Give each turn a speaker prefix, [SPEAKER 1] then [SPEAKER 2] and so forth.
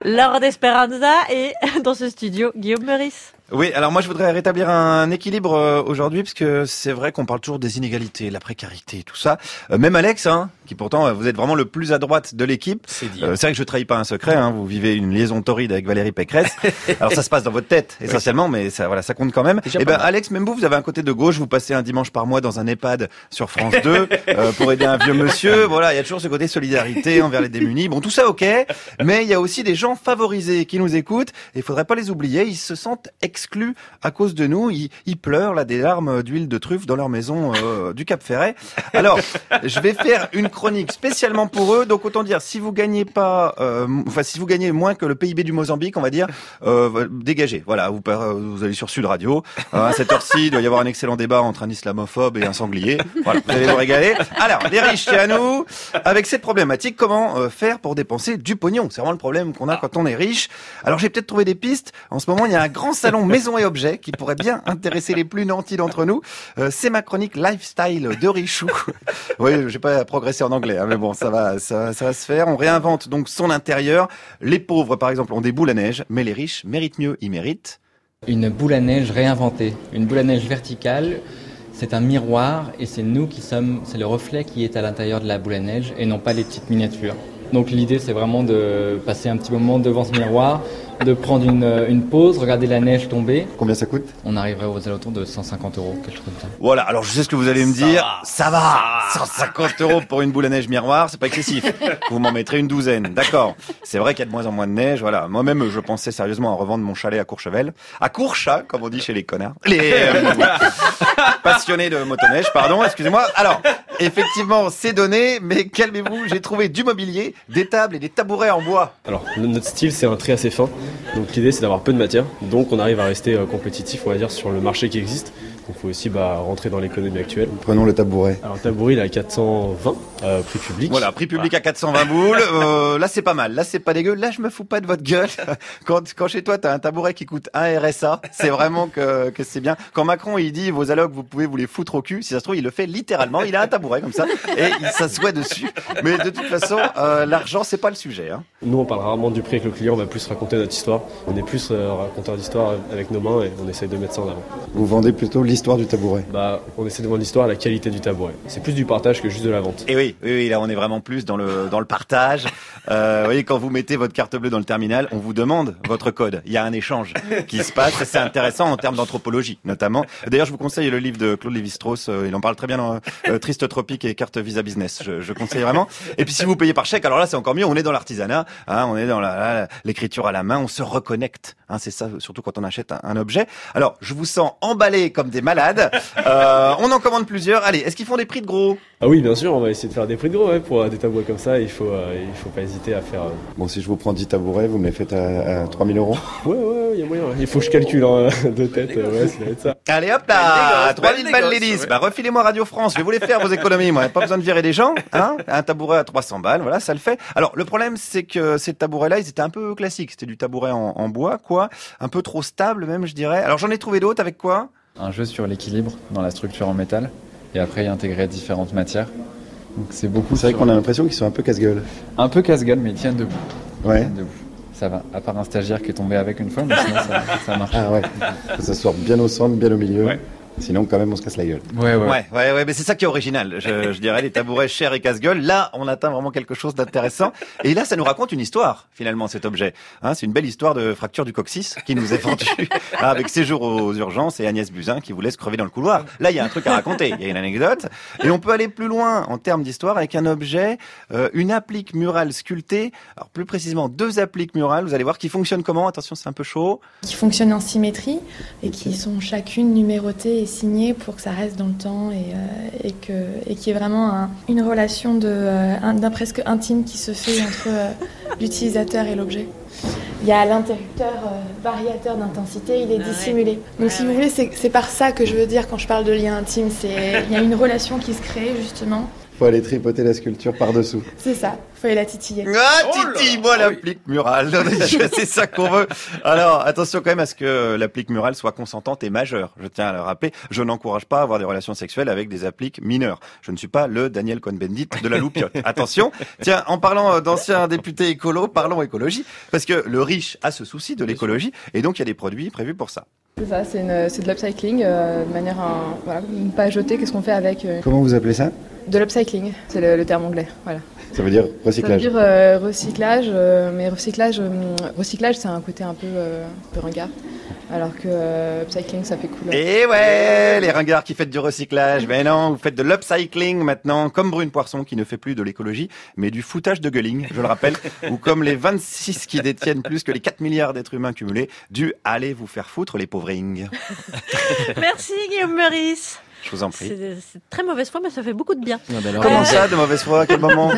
[SPEAKER 1] Laure d'Esperanza et dans ce studio, Guillaume Meurice.
[SPEAKER 2] Oui, alors moi je voudrais rétablir un équilibre aujourd'hui, parce que c'est vrai qu'on parle toujours des inégalités, la précarité, tout ça. Même Alex, qui pourtant vous êtes vraiment le plus à droite de l'équipe. C'est vrai que je trahis pas un secret, vous vivez une liaison torride avec Valérie Pécresse. Alors ça se passe dans votre tête essentiellement, mais ça compte quand même. Et Alex, même vous avez un côté de gauche, vous passez un dimanche par mois dans un EHPAD sur France 2 pour aider un vieux monsieur. Voilà, il y a toujours ce côté solidarité envers les démunis. Bon, tout ça ok, mais il y a aussi des gens favorisés qui nous écoutent et il faudrait pas les oublier, ils se sentent exclus à cause de nous, ils pleurent là des larmes d'huile de truffe dans leur maison du Cap Ferret. Alors, je vais faire une chronique spécialement pour eux, donc autant dire si vous gagnez pas si vous gagnez moins que le PIB du Mozambique, on va dire, dégagez. Voilà, vous allez sur Sud Radio. À cette heure-ci, il doit y avoir un excellent débat entre un islamophobe et un sanglier. Voilà, vous allez vous régaler. Alors, les riches, c'est à nous. Avec cette problématique, comment faire pour dépenser du pognon? C'est vraiment le problème qu'on a quand on est riche. Alors, j'ai peut-être trouvé des pistes. En ce moment, il y a un grand salon maison et objets qui pourrait bien intéresser les plus nantis d'entre nous. C'est ma chronique lifestyle de Richou. Oui, j'ai pas progressé en anglais, mais bon, ça va se faire. On réinvente donc son intérieur. Les pauvres, par exemple, ont des boules à neige, mais les riches méritent mieux. Ils méritent
[SPEAKER 3] une boule à neige réinventée, une boule à neige verticale. C'est un miroir et c'est le reflet qui est à l'intérieur de la boule à neige et non pas les petites miniatures. Donc l'idée, c'est vraiment de passer un petit moment devant ce miroir, de prendre une pause, regarder la neige tomber.
[SPEAKER 2] Combien ça coûte?
[SPEAKER 3] On arriverait aux alentours de 150 €, quelque chose comme ça.
[SPEAKER 2] Voilà, alors je sais ce que vous allez me dire. Ça va 150 € pour une boule à neige miroir, c'est pas excessif. Vous m'en mettrez une douzaine, d'accord. C'est vrai qu'il y a de moins en moins de neige, voilà. Moi-même, je pensais sérieusement à revendre mon chalet à Courchevel. À Courchat, comme on dit chez les connards. Les passionnés de motoneige, pardon, excusez-moi. Alors, effectivement, c'est donné, mais calmez-vous, j'ai trouvé du mobilier, des tables et des tabourets en bois.
[SPEAKER 4] Alors, notre style, c'est un trait assez fin. Donc l'idée, c'est d'avoir peu de matière. Donc on arrive à rester compétitif, on va dire, sur le marché qui existe. Donc il faut aussi rentrer dans l'économie actuelle.
[SPEAKER 2] Prenons le tabouret.
[SPEAKER 4] Alors le tabouret, il est à 420, prix public.
[SPEAKER 2] Voilà, prix public à 420 boules. Là, c'est pas mal. Là, c'est pas dégueu. Là, je me fous pas de votre gueule. Quand chez toi, t'as un tabouret qui coûte 1 RSA, c'est vraiment que c'est bien. Quand Macron, il dit vos allocs, vous pouvez vous les foutre au cul, si ça se trouve, il le fait littéralement. Il a un tabouret comme ça et il s'assoit dessus. Mais de toute façon, l'argent, c'est pas le sujet.
[SPEAKER 4] Nous, on parle rarement du prix avec le client, on va plus raconter notre histoire. On est plus raconteur d'histoire avec nos mains et on essaye de mettre ça en avant.
[SPEAKER 2] Vous vendez plutôt l'histoire du tabouret?
[SPEAKER 4] On essaie de vendre l'histoire, la qualité du tabouret. C'est plus du partage que juste de la vente.
[SPEAKER 2] Et oui, là on est vraiment plus dans le partage. Vous voyez, quand vous mettez votre carte bleue dans le terminal, on vous demande votre code. Il y a un échange qui se passe. C'est intéressant en termes d'anthropologie, notamment. D'ailleurs, je vous conseille le livre de Claude Lévi-Strauss. Il en parle très bien dans Triste Tropique et Carte Visa Business. Je conseille vraiment. Et puis si vous payez par chèque, alors là c'est encore mieux. On est dans l'artisanat, on est dans l'écriture à la main. On se reconnecte. C'est ça, surtout quand on achète un objet. Alors, je vous sens emballés comme des malades. On en commande plusieurs. Allez, est-ce qu'ils font des prix de gros?
[SPEAKER 4] Ah oui, bien sûr, on va essayer de faire des prix de gros pour des tabourets comme ça. Il faut pas hésiter à faire.
[SPEAKER 2] Bon, si je vous prends 10 tabourets, vous me les faites à 3000 €?
[SPEAKER 4] Ouais, il y a moyen. Il faut que je calcule de tête. Ouais, ça va être ça.
[SPEAKER 2] Allez hop là, 3000 balles les 10. Refilez-moi Radio France. Je vais vous les faire vos économies. Moi, pas besoin de virer des gens. Un tabouret à 300 balles, voilà, ça le fait. Alors, le problème, c'est que ces tabourets-là, ils étaient un peu classiques. C'était du tabouret en bois, quoi. Un peu trop stable, même, je dirais. Alors, j'en ai trouvé d'autres avec quoi?
[SPEAKER 5] Un jeu sur l'équilibre dans la structure en métal et après y intégrer différentes matières. Donc c'est vrai
[SPEAKER 2] qu'on a l'impression qu'ils sont un peu casse-gueule.
[SPEAKER 5] Un peu casse-gueule, mais ils tiennent debout.
[SPEAKER 2] Ouais.
[SPEAKER 5] Ils tiennent debout. Ça va, à part un stagiaire qui est tombé avec une fois, mais sinon ça marche.
[SPEAKER 2] Ah ouais, faut que ça soit bien au centre, bien au milieu. Ouais. Sinon, quand même, on se casse la gueule. Ouais, mais c'est ça qui est original. Je dirais, les tabourets chers et casse-gueule. Là, on atteint vraiment quelque chose d'intéressant. Et là, ça nous raconte une histoire, finalement, cet objet. C'est une belle histoire de fracture du coccyx qui nous est vendue avec Séjour aux urgences et Agnès Buzyn qui vous laisse crever dans le couloir. Là, il y a un truc à raconter. Il y a une anecdote. Et on peut aller plus loin en termes d'histoire avec un objet, une applique murale sculptée. Alors, plus précisément, 2 appliques murales. Vous allez voir qui fonctionnent comment. Attention, c'est un peu chaud.
[SPEAKER 6] Qui fonctionnent en symétrie et qui sont chacune numérotées et signé pour que ça reste dans le temps et qu'il y ait vraiment une relation d'un presque intime qui se fait entre l'utilisateur et l'objet. Il y a l'interrupteur variateur d'intensité, il est dissimulé. Donc si vous voulez, c'est par ça que je veux dire quand je parle de lien intime. Il y a une relation qui se crée justement
[SPEAKER 2] Faut aller tripoter la sculpture par-dessous.
[SPEAKER 6] C'est ça, faut aller la titiller.
[SPEAKER 2] Ah, Titi, moi l'applique murale. C'est ça qu'on veut. Alors, attention quand même à ce que l'applique murale soit consentante et majeure. Je tiens à le rappeler, je n'encourage pas à avoir des relations sexuelles avec des appliques mineures. Je ne suis pas le Daniel Cohn-Bendit de la loupiote. Attention. Tiens, en parlant d'anciens députés écolos, parlons écologie. Parce que le riche a ce souci de l'écologie et donc il y a des produits prévus pour ça.
[SPEAKER 7] C'est ça, c'est de l'upcycling, de manière à ne pas jeter. Qu'est-ce qu'on fait avec
[SPEAKER 2] Comment vous appelez ça?
[SPEAKER 7] De l'upcycling, c'est le terme anglais. Voilà.
[SPEAKER 2] Ça veut dire recyclage.
[SPEAKER 7] Ça veut dire recyclage, mais recyclage, c'est un côté un peu ringard. Alors que upcycling, ça fait cool.
[SPEAKER 2] Et ouais, les ringards qui faites du recyclage. Mais non, vous faites de l'upcycling maintenant, comme Brune Poisson qui ne fait plus de l'écologie, mais du foutage de gueuling, je le rappelle, ou comme les 26 qui détiennent plus que les 4 milliards d'êtres humains cumulés, du « allez vous faire foutre les pauvringues ».
[SPEAKER 1] Merci Guillaume Meurice.
[SPEAKER 2] Je vous en prie.
[SPEAKER 1] C'est très mauvaise foi, mais ça fait beaucoup de bien.
[SPEAKER 2] Comment ça, de mauvaise foi? À quel moment?